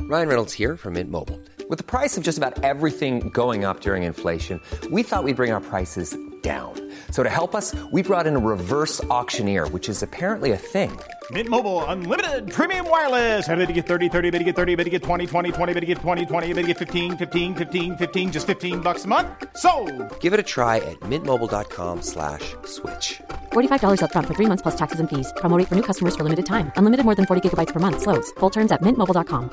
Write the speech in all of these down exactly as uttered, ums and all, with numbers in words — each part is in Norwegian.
Ryan Reynolds here from Mint Mobile. With the price of just about everything going up during inflation, we thought we'd bring our prices down. So to help us, we brought in a reverse auctioneer, which is apparently a thing. Mint Mobile Unlimited Premium Wireless. How to get thirty, thirty, how to get thirty, how to get twenty, twenty, twenty, how to get twenty, twenty, how to get fifteen, fifteen, fifteen, fifteen, just fifteen bucks a month? Sold! Give it a try at mintmobile.com slash switch. forty-five dollars up front for three months plus taxes and fees. Promo rate for new customers for limited time. Unlimited more than forty gigabytes per month. Slows full terms at mint mobile dot com.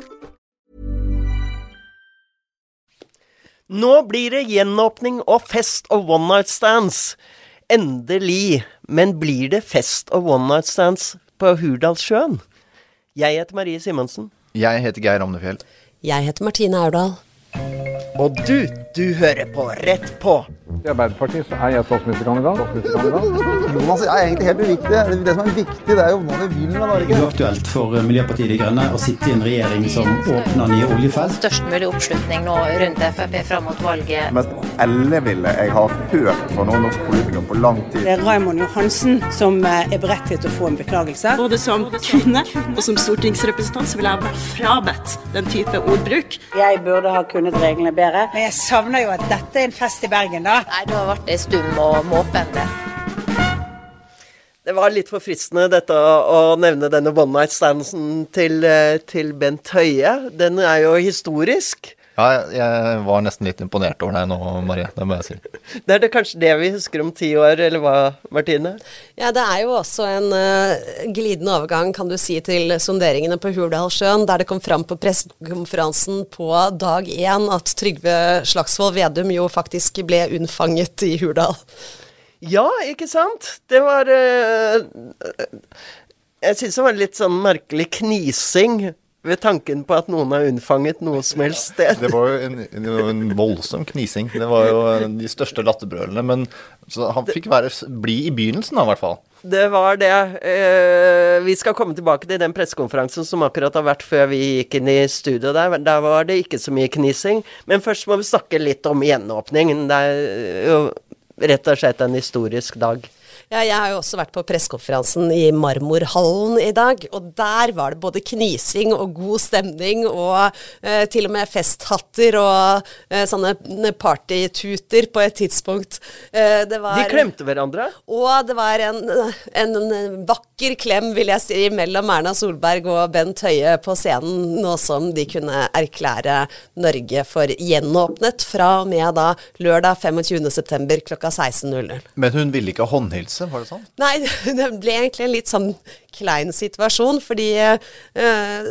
Nå blir det gjenåpning og fest og one night stands. Endelig. Men blir det fest og one night stands på Hurdalssjøen? Jeg heter Marie Simonsen. Jeg heter Geir Amnefjell. Jeg heter Martine Aurdal. Og du, du hører på Rett på. I Arbeiderpartiet så er jeg statsministerkandidat. statsministerkandidat. Jonas er egentlig helt uviktig. Det som er viktig, det er jo hva vi vil med Norge. Det er aktuelt for Miljøpartiet De Grønne å sitte i en regjering som åpner nye oljefelt. Størst mulig oppslutning nå rundt F F P frem mot valget. Mest elleville jeg har hørt fra noen norsk politikere på lang tid. Det er Raymond Johansen som er beredt til å få en beklagelse. Både som kvinne og som stortingsrepresentant så vil jeg være frabedt den type ordbruk. Jeg burde ha kunnet reglene bedre, men jeg savner jo at dette er en fest i Bergen da. Nei, du har vært stum og måpende. Det var litt for fristende dette å nevne denne one night standsen til, til Bent Høie. Den er jo historisk. Ja, jeg var nesten litt imponert over deg nå, Marie, det må jeg si. Det er det kanskje det vi husker om ti år, eller hva, Martine? Ja, det er jo også en uh, glidende overgang, kan du si, til sonderingene på Hurdalssjøen, der det kom fram på pressekonferansen på dag én at Trygve Slagsvold Vedum jo faktisk ble unnfanget i Hurdal. Ja, ikke sant? Det var uh, Jeg synes det var litt sånn merkelig knising ved tanken på at noen har unnfanget noe som helst sted. Det var jo en, en voldsom knising. Det var jo de største latterbrølene, men så han fikk være, bli i begynnelsen da, i hvert fall. Det var det. Eh, vi skal komme tilbake til den pressekonferansen som akkurat har vært før vi gikk inn i studio der. Der var det ikke så mye knising. Men først må vi snakke litt om gjenåpningen. Det er jo rett og slett en historisk dag. Ja, jeg har jo også vært på pressekonferansen i Marmorhallen i dag, og der var det både knising og god stemning, og eh, til og med festhatter og eh, sånne partytuter på et tidspunkt. Eh, det var, De klemte hverandre? Og det var en, en, en vakker klem, vil jeg si, mellom Erna Solberg og Bent Høie på scenen, nå som de kunne erklære Norge for gjenåpnet fra og med da lørdag femogtjuende september klokka seksten null null. Men hun ville ikke håndhilse? Var det sånn? Nei, det ble egentlig en litt sånn klein situasjon, fordi uh,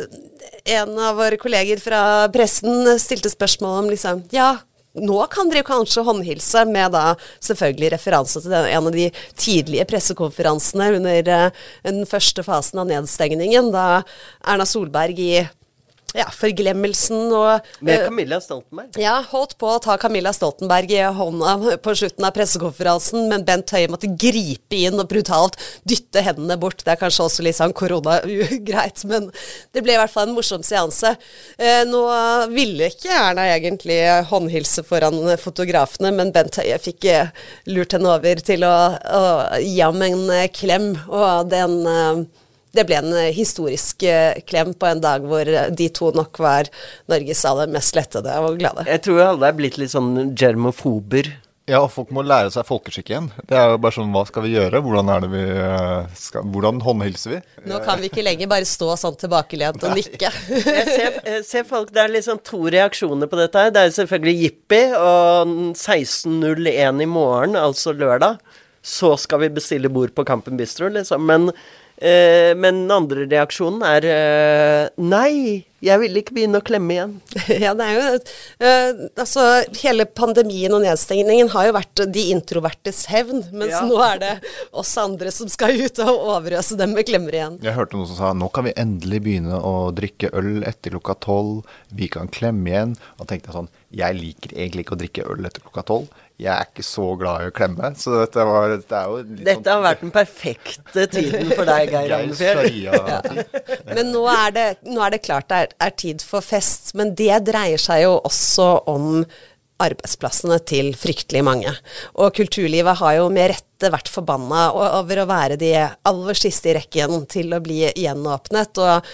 en av våre kolleger fra pressen stilte spørsmål om liksom, ja, nå kan dere kanskje håndhilse, med da selvfølgelig referanse til den, en av de tidlige pressekonferansene under uh, den første fasen av nedstengningen, da Erna Solberg i ja, forglemmelsen og... Med Camilla Stoltenberg. Ja, holdt på å ta Camilla Stoltenberg i hånda på slutten av pressekonferansen, men Bent Høie måtte gripe inn og brutalt dytte hendene bort. Det er kanskje også litt sånn korona-greit, men det ble i hvert fall en morsom seanse. Eh, nå ville ikke Erna egentlig håndhilse foran fotografene, men Bent Høie fikk lurt henne over til å, å gi ham en klem, og den... Eh, Det ble en historisk klem på en dag hvor de to nok var Norges aller mest lettede og glade. Jeg tror alle er blitt litt sånn germofober. Ja, og folk må lære seg folkeskikk igjen. Det er jo bare sånn, hva skal vi gjøre? Hvordan er det vi skal, hvordan håndhilser vi? Nå kan vi ikke lenger bare stå sånn tilbakelent og nikke. Jeg ser, jeg ser folk, det er liksom to reaksjoner på dette her. Det er selvfølgelig Jippi, og seksten null én i morgen, altså lørdag, så skal vi bestille bord på Kampen Bistro, liksom. Men Eh, men den andre reaksjonen er eh, nei, jeg vil ikke begynne å klemme igjen. Ja, det er jo eh, altså, hele pandemien og nedstengningen har jo vært de introvertes hevn, mens ja. Nå er det oss andre som skal ut og overøse dem med klemmer igjen. Jeg hørte noen som sa, nå kan vi endelig begynne å drikke øl etter klokka tolv, vi kan klemme igjen, og tenkte jeg sånn, jeg liker egentlig ikke å drikke øl etter klokka tolv, jeg er ikke så glad i å klemme, så dette, var, dette er jo litt Dette sånn... har vært den perfekte tiden for deg, Geir Amnefjell. Ja. Men nå er, det, nå er det klart det er, er tid for fest, men det dreier seg jo også om arbeidsplassene til fryktelig mange. Og kulturlivet har jo med rette vært forbanna over å være de aller siste i rekken til å bli gjenåpnet, og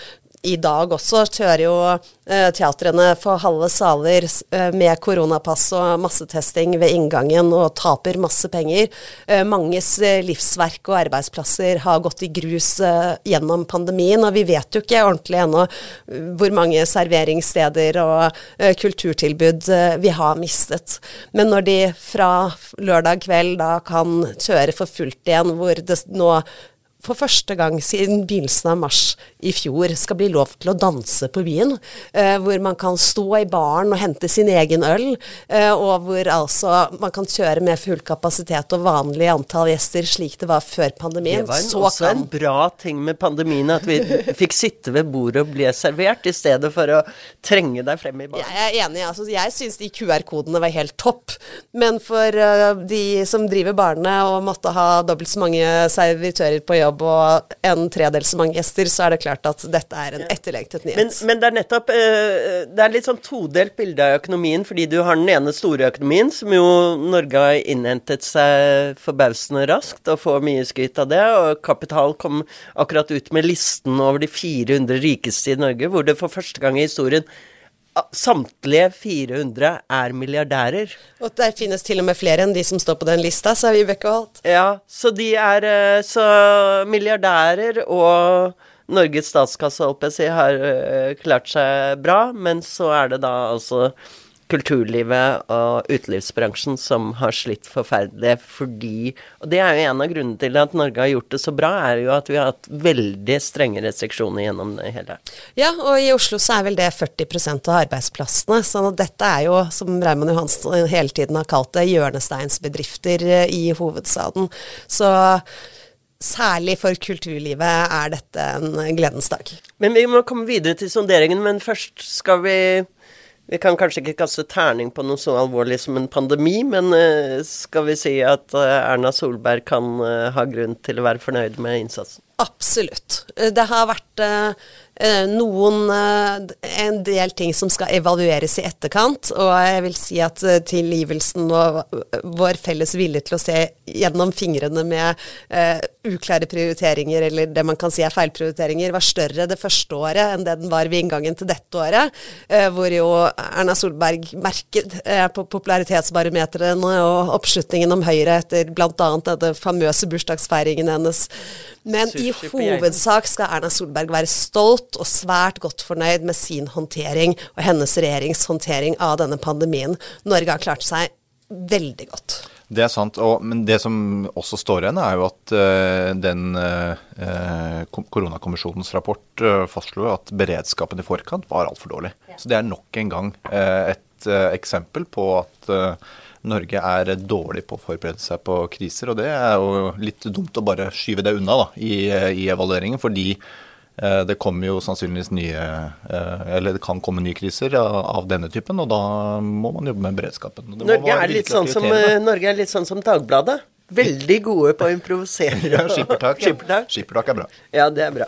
i dag også kjører jo eh, teatrene for halve saler eh, med koronapass og massetesting ved inngangen og taper masse penger. Eh, manges eh, livsverk og arbeidsplasser har gått i grus eh, gjennom pandemien, og vi vet jo ikke ordentlig ennå uh, hvor mange serveringssteder og uh, kulturtilbud uh, vi har mistet. Men når de fra lørdag kveld da kan kjøre for fullt igjen, hvor det nå for første gang siden begynnelsen av mars i fjor skal bli lov til å danse på byen, eh, hvor man kan stå i baren og hente sin egen øl, eh, og hvor altså man kan kjøre med full kapasitet og vanlig antall gjester slik det var før pandemien. Det var en, Så også kan... en bra ting med pandemien, at vi fikk sitte ved bordet og bli servert, i stedet for å trenge deg frem i baren. Jeg er enig, altså jeg synes de Q R-kodene var helt topp, men for uh, de som driver barene og måtte ha dobbelt så mange servitører på jobb, og en tredel så mange gjester, så er det klart at dette er en etterlengtet nyhet. Men, men det er nettopp, uh, det er litt sånn todelt bilde av økonomien, fordi du har den ene store økonomien, som jo Norge har innhentet seg forbausende raskt, og får mye skryt av det, og Kapital kom akkurat ut med listen over de fire hundre rikeste i Norge, hvor det for første gang i historien samtlige fire hundre er milliardærer. Og der finnes til og med flere enn de som står på den lista, så er vi Vibeke Holt. Ja, så de er så milliardærer, og Norges statskasse, holdt jeg å si, har klart seg bra, men så er det da altså kulturlivet og utelivsbransjen som har slitt forferdelig, fordi, og det er jo en av grunnene til at Norge har gjort det så bra, er jo at vi har hatt veldig strenge restriksjoner gjennom det hele. Ja, og i Oslo så er vel det førti prosent av arbeidsplassene, så dette er jo, som Raymond Johansen hele tiden har kalt det, hjørnesteinsbedrifter i hovedstaden. Så særlig for kulturlivet er dette en gledens dag. Men vi må komme videre til sonderingen, men først skal vi... Vi kan kanskje ikke kaste terning på noe så alvorlig som en pandemi, men uh, skal vi si at uh, Erna Solberg kan uh, ha grunn til å være fornøyd med innsatsen? Absolutt. Det har vært uh, noen, uh, en del ting som skal evalueres i etterkant, og jeg vil si at uh, tilgivelsen og uh, vår felles vilje til å se gjennom fingrene med uh, uklare prioriteringer, eller det man kan si er feilprioriteringer, var større det første året enn det den var ved inngangen til dette året, uh, hvor jo Erna Solberg merket uh, på popularitetsbarometrene og oppslutningen om Høyre etter blant annet denne famøse bursdagsfeiringen hennes. Men i hovedsak skal Erna Solberg være stolt og svært godt fornøyd med sin håndtering og hennes regjerings håndtering av denne pandemien. Norge har klart seg veldig godt. Det er sant, og, men det som også står igjen er jo at uh, den uh, koronakommisjonens rapport uh, fastslo at beredskapen i forkant var alt for dårlig. Ja. Så det er nok en gang uh, et uh, eksempel på at uh, Norge er dårlig på å forberede seg på kriser, og det er jo litt dumt å bare skyve det unna da, i, i evalueringen, fordi eh, det kommer jo sannsynligvis nye, eh, eller det kan komme nye kriser av, av denne typen, og da må man jobbe med beredskapen. Norge er, litt sånn som, Norge er litt sånn som Dagbladet. Veldig gode på å improvisere. Ja, skippertak. Skippertak. Skippertak er bra. Ja, det er bra.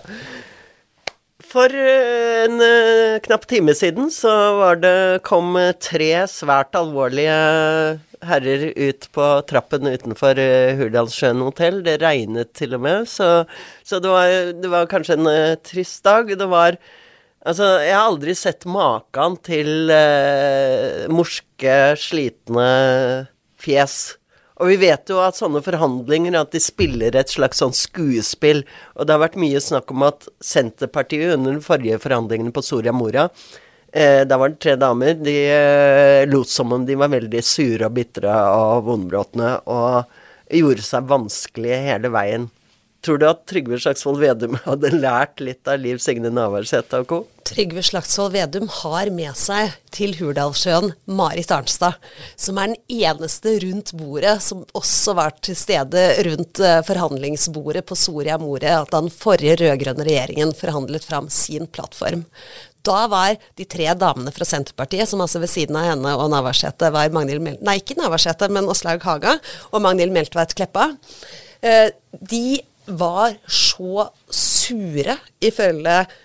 For en uh, knapp time siden så var det, kom tre svært alvorlige herrer ut på trappen utenfor uh, Hurdalssjøen hotell. Det regnet til og med, så, så det, var, det var kanskje en uh, trist dag. Det var, altså, jeg har aldri sett maken til uh, morske, slitne fjes. Og vi vet jo at sånne forhandlinger, at de spiller et slags sånn skuespill, og det har vært mye snakk om at Senterpartiet under den forrige forhandlingene på Soria Moria, eh, da var det tre damer, de eh, lot som om de var veldig sure og bitre og vondbråtne, og gjorde seg vanskelig hele veien. Tror du at Trygve Slagsvold Vedum hadde lært litt av Liv Signe Navarsete og co? Trygve Slagsvold Vedum har med seg til Hurdalssjøen Marit Arnstad, som er den eneste rundt bordet som også var til stede rundt forhandlingsbordet på Soria Moria, at den forrige rødgrønne regjeringen forhandlet fram sin plattform. Da var de tre damene fra Senterpartiet, som altså ved siden av henne og Navarsete var Magnhild Mel- Nei, ikke Navarsete, men Åslaug Haga og Magnhild Meltveit Kleppa. De var så sure ifølge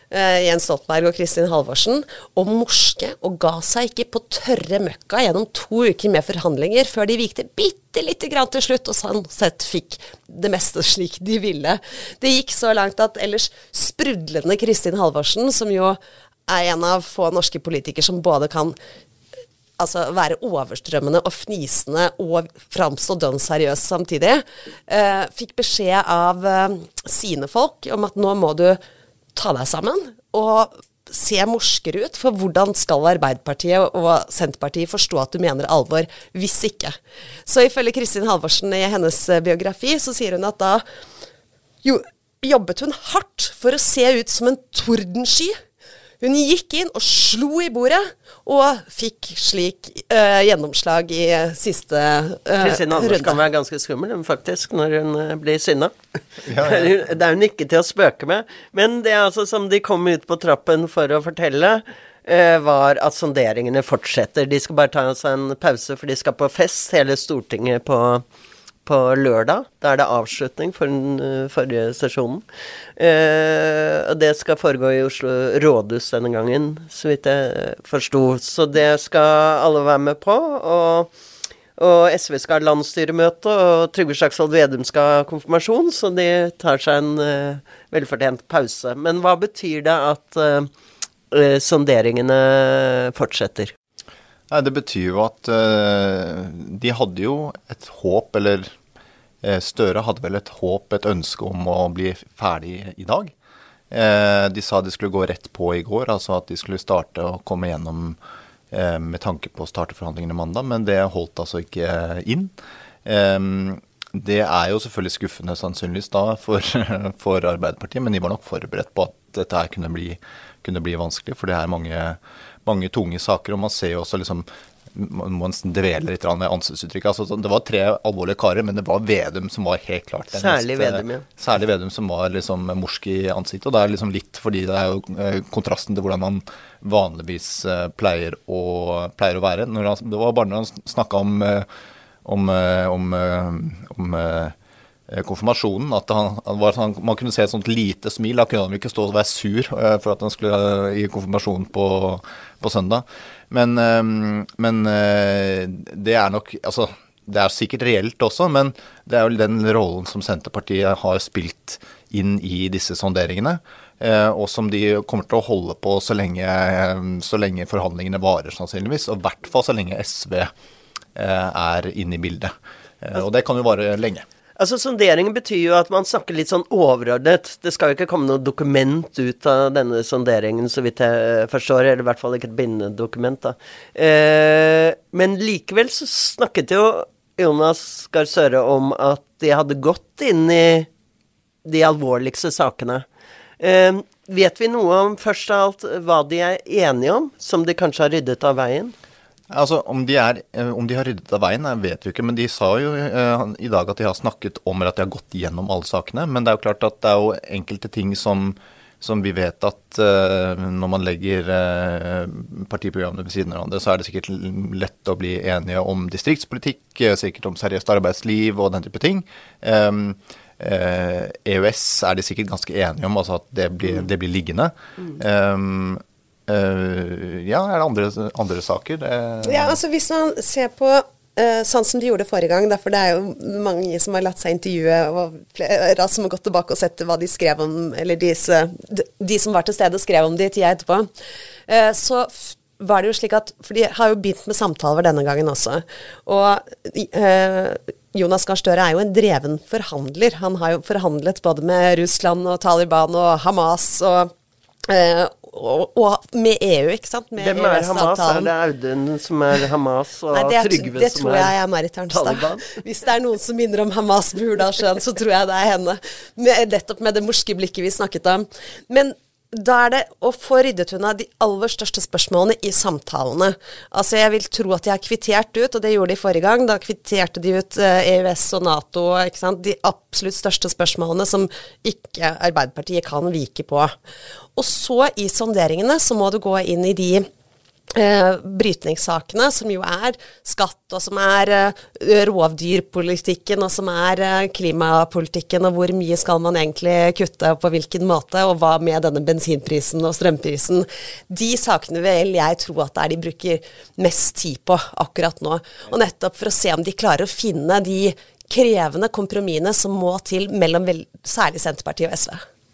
eh, Jens Stoltenberg og Kristin Halvorsen, og morske, og ga seg ikke på tørre møkka gjennom to uker med forhandlinger, før de vikte bitte litt grann til slutt, og sånn sett fikk det meste slik de ville. Det gikk så langt at ellers sprudlende Kristin Halvorsen, som jo er en av få norske politikere som både kan altså være overstrømmende og fnisende og framstå dønn seriøs samtidig, eh, fikk beskjed av eh, sine folk om at nå må du ta deg sammen og se morskere ut, for hvordan skal Arbeiderpartiet og Senterpartiet forstå at du mener alvor, hvis ikke. Så ifølge Kristin Halvorsen i hennes biografi, så sier hun at da jo, jobbet hun hardt for å se ut som en tordensky. Hun gikk inn og slo i bordet, og fikk slik uh, gjennomslag i siste uh, Kristin Halvorsen runde. kan være ganske skummel, faktisk, når hun uh, blir sinna. Ja, ja. Det er hun ikke til å spøke med. Men det er altså som de kom ut på trappen for å fortelle, uh, var at sonderingene fortsetter. De skal bare ta seg en pause, for de skal på fest, hele Stortinget på på lørdag. Da er det avslutning for den uh, forrige sesjonen. Uh, og det skal foregå i Oslo Rådhus denne gangen, så vidt jeg forstod. Så det skal alle være med på, og, og S V skal ha landsstyremøte, og Trygve Slagsvold Vedum skal ha konfirmasjon, så de tar seg en uh, velfortjent pause. Men hva betyr det at uh, uh, sonderingene fortsetter? Nei, det betyr jo at uh, de hadde jo et håp, eller uh, Støre hadde vel et håp, et ønske om å bli ferdig i dag. Uh, de sa de skulle gå rett på i går, altså at de skulle starte og komme gjennom uh, med tanke på å starte forhandlingene mandag, men det holdt altså ikke inn. Um, det er jo selvfølgelig skuffende sannsynligvis da for, for Arbeiderpartiet, men de var nok forberedt på at dette her kunne bli, kunne bli vanskelig, for det er mange mange tunge saker, og man ser jo også liksom, man må dvele litt med ansiktsuttrykket. Altså, det var tre alvorlige karer, men det var Vedum som var helt klart den Særlig mest, Vedum, ja. Særlig Vedum som var liksom morsk i ansiktet, og det er liksom litt fordi det er jo eh, kontrasten til hvordan man vanligvis eh, pleier, å, pleier å være. Når han, det var bare når han snakket om, eh, om, eh, om, eh, om eh, konfirmasjonen, at han, han var, han, man kunne se et sånt lite smil, da kunne han ikke stå og være sur uh, for at han skulle uh, gi konfirmasjon på, på søndag. Men, uh, men uh, det er nok, altså, det er sikkert reelt også, men det er jo den rollen som Senterpartiet har spilt inn i disse sonderingene, uh, og som de kommer til å holde på så lenge, uh, så lenge forhandlingene varer sannsynligvis, og i hvert fall så lenge S V uh, er inne i bildet. Uh, og det kan jo vare lenge. Altså, sonderingen betyr jo at man snakker litt sånn overordnet. Det skal jo ikke komme noe dokument ut av denne sonderingen, så vidt jeg forstår, eller i hvert fall ikke et bindende dokument, da. Eh, men likevel så snakket jo Jonas Gahr Støre om at de hadde gått inn i de alvorligste sakene. Eh, vet vi noe om, først av alt, hva de er enige om, som de kanskje har ryddet av veien? Altså, om de, er, om de har ryddet av veien, vet vi ikke, men de sa jo uh, i dag at de har snakket om at de har gått gjennom alle sakene, men det er jo klart at det er jo enkelte ting som, som vi vet at uh, når man legger uh, partiprogrammene ved siden av hverandre, så er det sikkert lett å bli enige om distriktspolitikk, sikkert om seriøst arbeidsliv og den type ting. Um, uh, E U S er de sikkert ganske enige om, altså at det blir, det blir liggende. Um, Uh, ja, er det andre, andre saker? Det... Ja, altså hvis man ser på uh, sånn som de gjorde forrige gang, derfor det er jo mange som har latt seg intervjue, og flere som har gått tilbake og sett hva de skrev om, eller disse, de, de som var til stede skrev om de i tida etterpå, uh, så var det jo slik at, for de har jo begynt med samtaler denne gangen også, og uh, Jonas Gahr Støre er jo en dreven forhandler. Han har jo forhandlet både med Russland og Taliban og Hamas og uh, Og, og med E U, ikke sant? Med Hvem er Hamas? Er det Audun som er Hamas, og Nei, det er, Trygve det som tror jeg er Marit Arnstad. Hvis det er noen som minner om Hamas på Hurdalssjøen, så tror jeg det er henne. Med, nettopp med det morske blikket vi snakket om. Men da er det å få ryddet unna de aller største spørsmålene i samtalene. Altså jeg vil tro at de har kvittert ut, og det gjorde de forrige gang. Da kvitterte de ut uh, E U S og NATO, ikke sant? De absolutt største spørsmålene som ikke Arbeiderpartiet kan vike på. Og så i sonderingene så må du gå inn i de Eh, brytningssakene, som jo er skatt, og som er eh, rovdyrpolitikken, og som er eh, klimapolitikken, og hvor mye skal man egentlig kutte, og på hvilken måte, og hva med denne bensinprisen og strømprisen. De sakene vil jeg tro at det er de bruker mest tid på akkurat nå, og nettopp for å se om de klarer å finne de krevende kompromissene som må til mellom vel, særlig Senterpartiet og S V.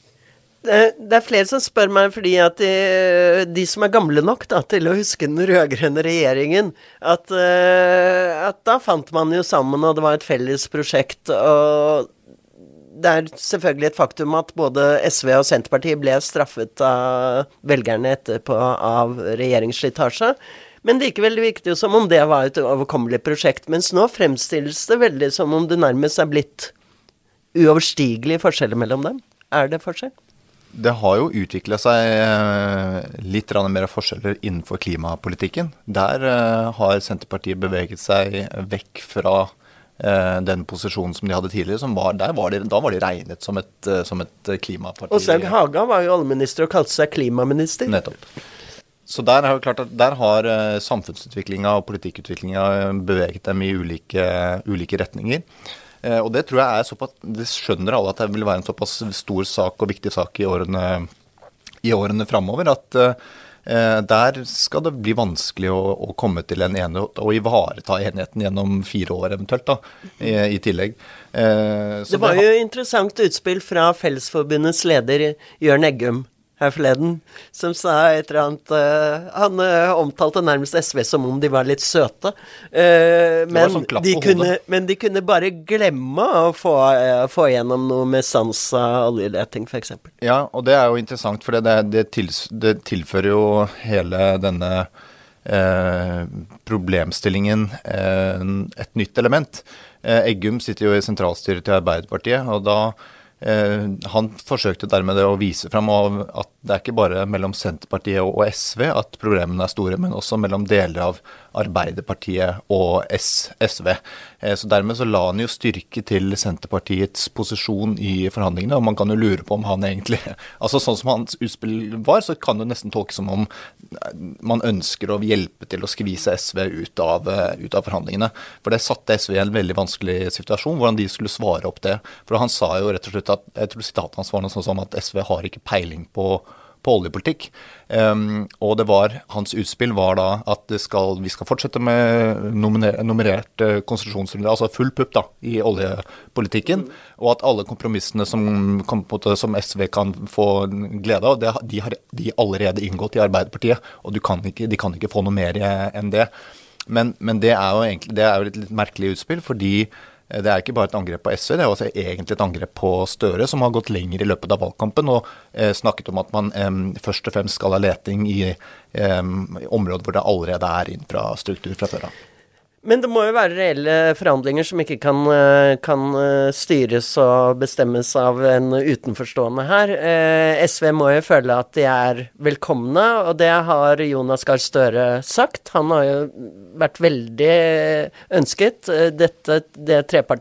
Det er flere som spør meg, fordi at de, de som er gamle nok da, til å huske den rødgrønne regjeringen, at, at da fant man jo sammen, og det var et felles prosjekt, og det er selvfølgelig et faktum at både S V og Senterpartiet ble straffet av velgerne etterpå av regjeringsslitasje, men likevel virket det jo som om det var et overkommelig prosjekt, mens nå fremstilles det veldig som om det nærmest er blitt uoverstigelige forskjeller mellom dem. Er det forskjell? Det har jo utviklet seg litt mer forskjeller innenfor klimapolitikken. Der har Senterpartiet beveget seg vekk fra den posisjonen som de hadde tidligere. Som var, der var de, da var de regnet som et, som et klimaparti. Og Åslaug Haga var jo allminister og kalte seg klimaminister. Nettopp. Så der har, klart at der har samfunnsutviklingen og politikkutviklingen beveget dem i ulike, ulike retninger. Og det tror jeg er såpass, det skjønner alle at det vil være en såpass stor sak og viktig sak i årene, i årene fremover, at eh, der skal det bli vanskelig å, å komme til en enighet og ivareta enheten gjennom fire år eventuelt da, i, i tillegg. Eh, så det var det jo interessant utspill fra Fellesforbundets leder Jørn Eggum her forleden, som sa et eller annet, uh, han uh, omtalte nærmest S V som om de var litt søte, uh, men, sånn de kunne, men de kunne bare glemme å få, uh, få gjennom noe med sans av oljeleting, for eksempel. Ja, og det er jo interessant, for det, det, tils, det tilfører jo hele denne uh, problemstillingen uh, et nytt element. Uh, Eggum sitter jo i sentralstyret til Arbeiderpartiet, og da Eh, han forsøkte dermed det å vise frem at det er ikke bare mellom Senterpartiet og S V at problemene er store, men også mellom deler av Arbeiderpartiet og S V. Eh, så dermed så la han jo styrke til Senterpartiets posisjon i forhandlingene, og man kan jo lure på om han egentlig, altså sånn som hans utspill var, så kan det nesten tolkes som om man ønsker å hjelpe til å skvise S V ut av, ut av forhandlingene. For det satte S V i en veldig vanskelig situasjon, hvordan de skulle svare opp det. For han sa jo rett og slett at, jeg tror sitatet hans var noe sånn som at S V har ikke peiling på, på oljepolitikk. Um, og det var, hans utspill var da at det skal, vi skal fortsette med nominer, nummerert uh, konstitusjonsrunde, altså full pupp da, i oljepolitikken, og at alle kompromissene som, som S V kan få glede av, det, de har de allerede inngått i Arbeiderpartiet, og du kan ikke, de kan ikke få noe mer enn det. Men, men det er jo egentlig, det er jo et litt merkelig utspill, fordi det er ikke bare et angrep på S V, det er også egentlig et angrep på Støre, som har gått lenger i løpet av valgkampen og eh, snakket om at man eh, først og fremst skal ha leting i eh, områder hvor det allerede er infrastruktur fra før av. Men det må jo være reelle forhandlinger som ikke kan, kan styres og bestemmes av en utenforstående her. Eh, S V må jo føle at de er velkomne, og det har Jonas Gahr Støre sagt. Han har jo vært veldig ønsket. Dette, det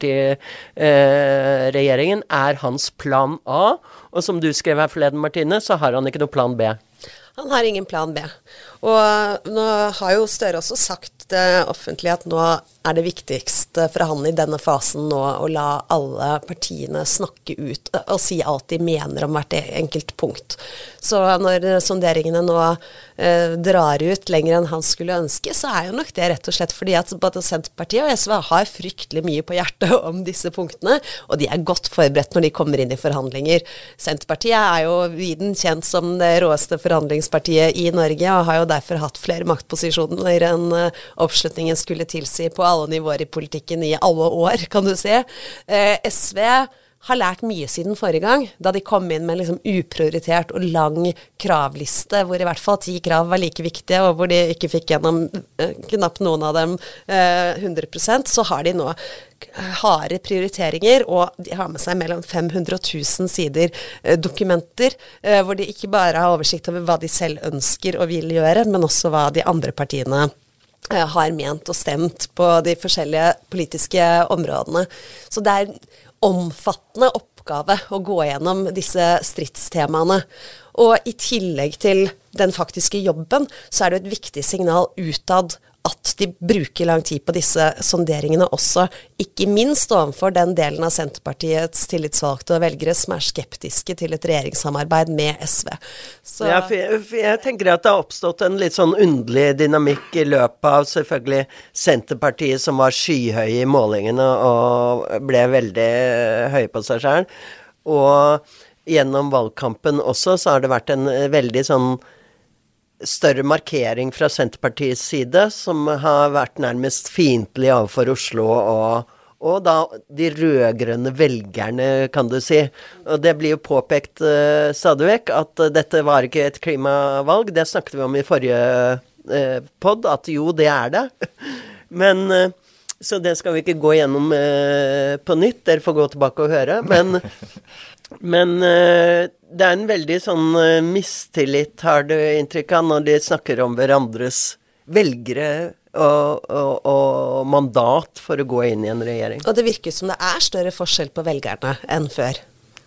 trepartiregjeringen er hans plan A, og som du skrev her forleden, Martine, så har han ikke noe plan B. Han har ingen plan B. Og nå har jo Støre også sagt det offentlig at nå er det viktigste for han i denne fasen nå å la alle partiene snakke ut og si alt de mener om hvert enkelt punkt. Så når sonderingene nå eh, drar ut lenger enn han skulle ønske, så er jo nok det rett og slett fordi at både Senterpartiet og S V har fryktelig mye på hjertet om disse punktene, og de er godt forberedt når de kommer inn i forhandlinger. Senterpartiet er jo viden kjent som det råeste forhandlingspartiet i Norge, og har jo derfor hatt flere maktposisjoner enn uh, oppslutningen skulle tilsi på alle nivåer i politikken i alle år, kan du se. Eh, S V har lært mye siden forrige gang, da de kom inn med en liksom uprioritert og lang kravliste, hvor i hvert fall ti krav var like viktige, og hvor de ikke fikk gjennom eh, knapt noen av dem eh, hundre prosent, så har de nå harde prioriteringer, og de har med seg mellom fem hundre og tusen sider eh, dokumenter, eh, hvor de ikke bare har oversikt over hva de selv ønsker og vil gjøre, men også hva de andre partiene eh, har ment og stemt på de forskjellige politiske områdene. Så det er omfattende oppgave å gå gjennom disse stridstemaene. Og i tillegg til den faktiske jobben, så er det et viktig signal utad at de bruker lang tid på disse sonderingene også, ikke minst overfor den delen av Senterpartiets tillitsvalgte og velgere som er skeptiske til et regjeringssamarbeid med S V. Så ja, for jeg, for jeg tenker at det har oppstått en litt sånn underlig dynamikk i løpet av selvfølgelig Senterpartiet som var skyhøy i målingene og ble veldig høy på seg selv. Og gjennom valgkampen også så har det vært en veldig sånn større markering fra Senterpartiets side, som har vært nærmest fiendtlig overfor Oslo og, og da de rødgrønne velgerne, kan du si. Og det blir jo påpekt uh, stadig vekk at uh, dette var ikke et klimavalg. Det snakket vi om i forrige uh, podd, at jo, det er det. Men, uh, så det skal vi ikke gå gjennom uh, på nytt. Dere får gå tilbake og høre. Men Men uh, det er en veldig sånn uh, mistillit, har du inntrykk av, når de snakker om hverandres velgere og, og, og mandat for å gå inn i en regjering. Og det virker som det er større forskjell på velgerne enn før.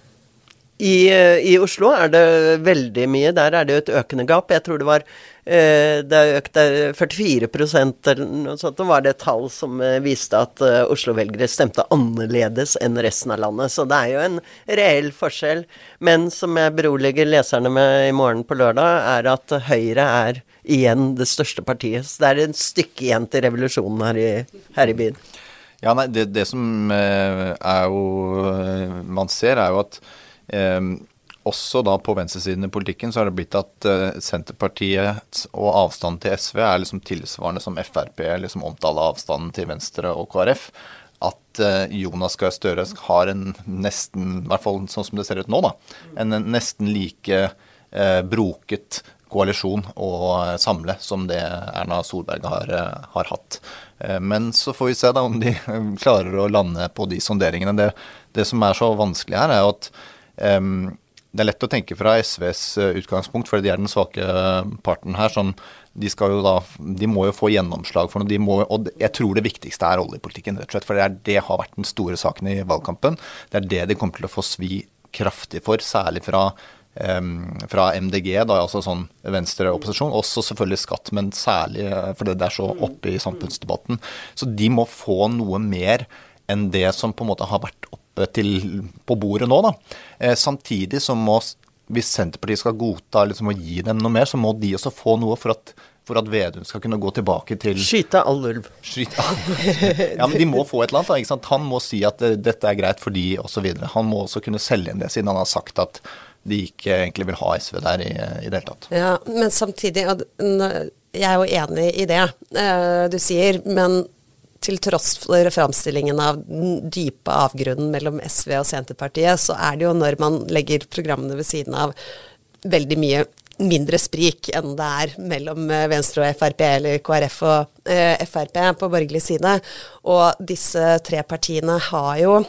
I, uh, I Oslo er det veldig mye, der er det jo et økende gap. Jeg tror det var uh, det er økt førtifire prosent eller noe sånt, og var det et tall som uh, viste at uh, Oslo-velgere stemte annerledes enn resten av landet. Så det er jo en reell forskjell. Men som jeg beroliger leserne med i morgen på lørdag, er at Høyre er igjen det største partiet. Så det er en stykke igjen til revolusjonen her i, her i byen. Ja, nei, det, det som uh, er jo uh, man ser er jo at Um, også da på venstresiden i politikken så har det blitt at uh, Senterpartiet og avstanden til S V er liksom tilsvarende som F R P liksom omtaler avstanden til Venstre og K R F. At uh, Jonas Gahr Støre har en nesten, i hvert fall sånn som det ser ut nå da, en, en nesten like uh, broket koalisjon å uh, samle som det Erna Solberg har, uh, har hatt. Uh, men så får vi se da om de klarer å lande på de sonderingene. Det, det som er så vanskelig her er jo at Um, det er lett å tenke fra S Vs uh, utgangspunkt, fordi de er den svake uh, parten her, som de skal jo da, de må jo få gjennomslag for noe, de må, og jeg tror det viktigste er oljepolitikken, rett og slett, for det, er, det har vært den store saken i valgkampen, det er det de kommer til å få svi kraftig for, særlig fra, um, fra M D G, da, altså sånn venstre opposisjon, også selvfølgelig skatt, men særlig uh, fordi det er så oppe i samfunnsdebatten, så de må få noe mer enn det som på en måte har vært oppe til, på bordet nå da. Eh, samtidig så må, hvis Senterpartiet skal godta liksom, å gi dem noe mer, så må de også få noe for at, for at Vedum skal kunne gå tilbake til... Skyte all ulv. Skyte all ulv. Ja, men de må få et eller annet da, ikke sant? Han må si at uh, dette er greit for de, og så videre. Han må også kunne selge inn det, siden han har sagt at de ikke egentlig vil ha S V der i, i det hele tatt. Ja, men samtidig, og jeg er jo enig i det uh, du sier, men til tross for framstillingen av den dype avgrunnen mellom S V og Senterpartiet, så er det jo når man legger programmene ved siden av veldig mye mindre sprik enn det er mellom Venstre og F R P eller K R F og eh, F R P på borgerlig side. Og disse tre partiene har jo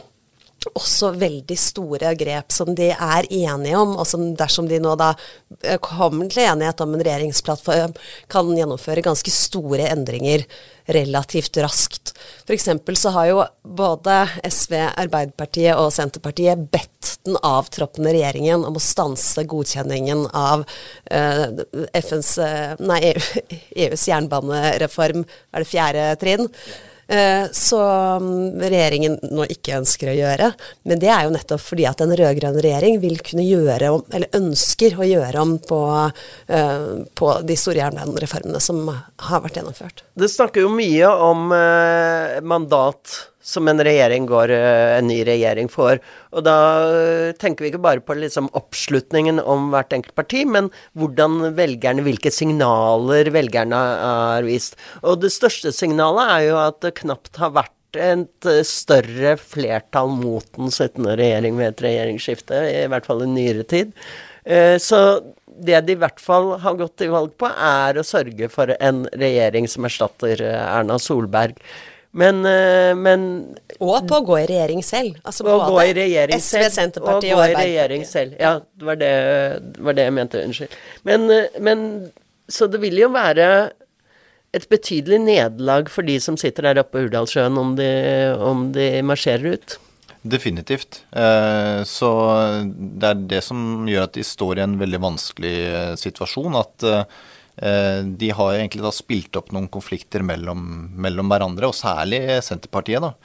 også veldig store grep som de er enige om, og som dersom de nå da kommer til enighet om en regjeringsplattform, kan gjennomføre ganske store endringer relativt raskt. For eksempel så har jo både S V, Arbeiderpartiet og Senterpartiet bedt den avtroppende regjeringen om å stanse godkjenningen av uh, F N's, uh, nei, E U, E U's jernbanereform, er det fjerde trinn? Så regjeringen nå ikke ønsker å gjøre, men det er jo nettopp fordi at en rød-grønn regjering vil kunne gjøre om, eller ønsker å gjøre om på, uh, på de store jernbanereformene som har vært gjennomført. Det snakker jo mye om uh, mandat som en regjering går, en ny regjering får. Og da tenker vi ikke bare på liksom oppslutningen om hvert enkelt parti, men hvordan velgerne, hvilke signaler velgerne har vist. Og det største signalet er jo at det knapt har vært et større flertall mot den sittende regjering ved et regjeringsskifte, i hvert fall i nyere tid. Så det de i hvert fall har gått til valg på, er å sørge for en regjering som erstatter Erna Solberg. Men, men og på å gå i regjering selv. Altså å gå i regjering S V, selv. Senterpartiet og og gå i regjering selv. Ja, det var det, var det jeg mente, unnskyld. Men, men så det vil jo være et betydelig nederlag for de som sitter der oppe på Hurdalssjøen om de, om de marsjerer ut. Definitivt. Så det er det som gjør at de står i en veldig vanskelig situasjon, at de har egentlig da spilt opp noen konflikter mellom, mellom hverandre, og særlig Senterpartiet da,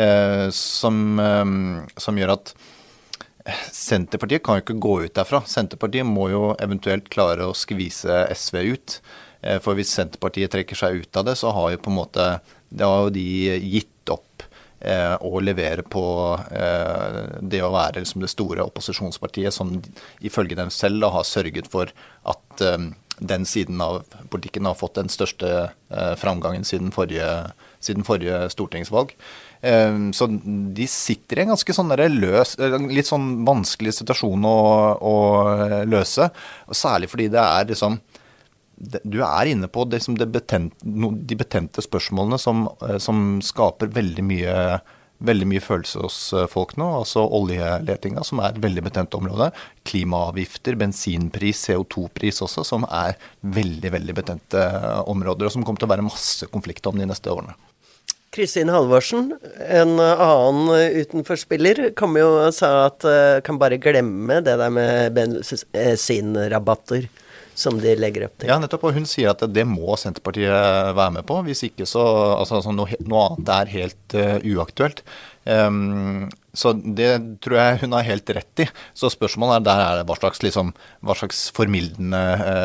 som, som gjør at Senterpartiet kan jo ikke gå ut derfra. Senterpartiet må jo eventuelt klare å skvise S V ut, for hvis Senterpartiet trekker seg ut av det, så har jo på en måte, det har jo de gitt opp eh, å levere på eh, det å være liksom det store opposisjonspartiet som ifølge dem selv da, har sørget for at eh, den siden av politikken har fått den største eh, framgangen siden forrige, siden forrige stortingsvalg. Eh, så de sitter i en ganske sånn der løs, litt sånn vanskelig situasjon å, å løse, og særlig fordi det er liksom du er inne på det som det betent, de betente spørsmålene som, som skaper veldig mye, veldig mye følelse hos folk nå, altså oljeletinga som er et veldig betent område, klimaavgifter, bensinpris, C O to-pris også, som er veldig, veldig betente områder, og som kommer til å være masse konflikt om de neste årene. Kristin Halvorsen, en annen utenforspiller, kom jo og sa at uh, kan bare glemme det der med bensinrabatter som de legger opp til. Ja, nettopp, og hun sier at det må Senterpartiet være med på, hvis ikke så, altså, altså noe, noe annet er helt uh, uaktuelt. Um, så det tror jeg hun har helt rett i. Så spørsmålet er, der er det hva slags, liksom, hva slags formildende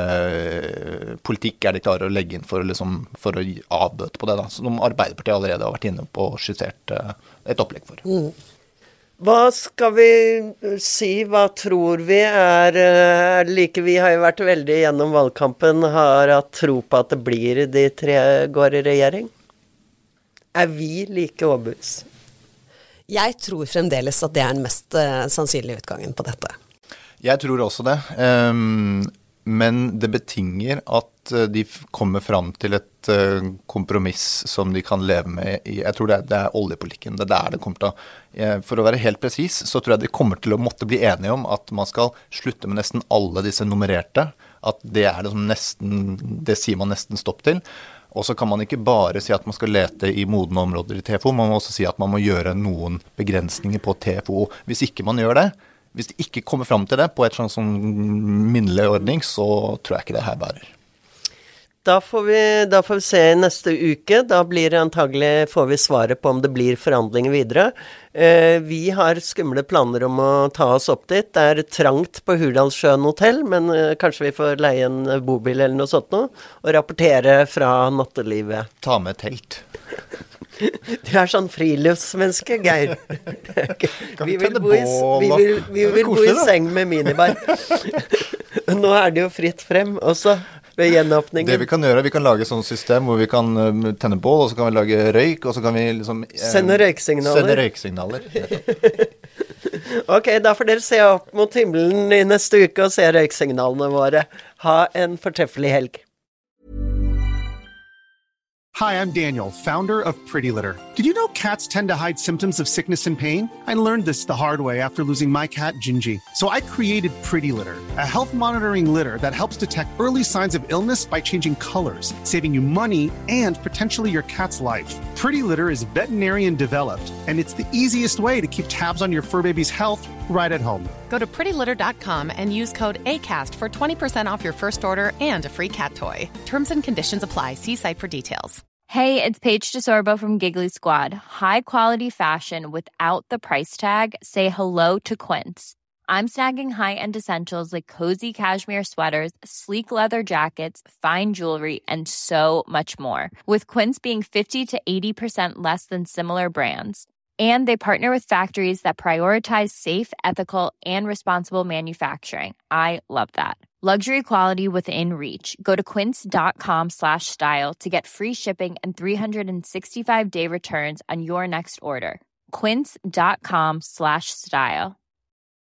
uh, politikk er de klare å legge inn for, liksom, for å avbøte på det da, som Arbeiderpartiet allerede har vært inne på og skissert uh, et opplegg for. Mm. Hva skal vi si, hva tror vi er, er like, vi har jo vært veldig gjennom valgkampen, har hatt tro på at det blir de tre går i regjering? Er vi like overbevist? Jeg tror fremdeles at det er den mest uh, sannsynlige utgangen på dette. Jeg tror også det, um, men det betinger at de kommer fram til et uh, kompromiss som de kan leve med i, jeg tror det er, det er oljepolitikken, det er der det kommer til å, uh, for å være helt presis, så tror jeg de kommer til å måtte bli enige om at man skal slutte med nesten alle disse nummererte, at det er det som nesten, det sier man nesten stopp til, og så kan man ikke bare si at man skal lete i modne områder i T F O, man må også si at man må gjøre noen begrensninger på T F O. Hvis ikke man gjør det, hvis de ikke kommer fram til det på et sånn, sånn minnelig ordning, så tror jeg ikke det her bærer. Da får vi, da får vi se neste uke. Da blir det antagelig, får vi svaret på om det blir forhandlinger videre. Eh, vi har skumle planer om å ta oss opp dit. Det er trangt på Hurdalssjøen hotell, men eh, kanskje vi får leie en bobil eller noe sånt nå, og rapportere fra nattelivet. Ta med telt. Du er sånn friluftsmenneske, Geir. Vi vil bo i, vi vil, vi vil bo i seng med minibar. Nå er det jo fritt frem også. Ved gjenåpningen. Det vi kan gjøre, vi kan lage et sånt system hvor vi kan uh, tenne bål, og så kan vi lage røyk, og så kan vi liksom... Um, sende røyksignaler. Sende røyksignaler. Ok, da får dere se opp mot himmelen i neste uke og se røyksignalene våre. Ha en fortreffelig helg. Hi, I'm Daniel, founder of Pretty Litter. Did you know cats tend to hide symptoms of sickness and pain? I learned this the hard way after losing my cat, Gingy. So I created Pretty Litter, a health monitoring litter that helps detect early signs of illness by changing colors, saving you money and potentially your cat's life. Pretty Litter is veterinarian developed, and it's the easiest way to keep tabs on your fur baby's health right at home. Go to pretty litter dot com and use code ACAST for twenty percent off your first order and a free cat toy. Terms and conditions apply. See site for details. Hey, it's Paige DeSorbo from Giggly Squad. High quality fashion without the price tag. Say hello to Quince. I'm snagging high-end essentials like cozy cashmere sweaters, sleek leather jackets, fine jewelry, and so much more. With Quince being fifty to eighty percent less than similar brands. And they partner with factories that prioritize safe, ethical, and responsible manufacturing. I love that. Luxury quality within reach. Go to quince.com slash style to get free shipping and three sixty-five day returns on your next order. Quince.com slash style.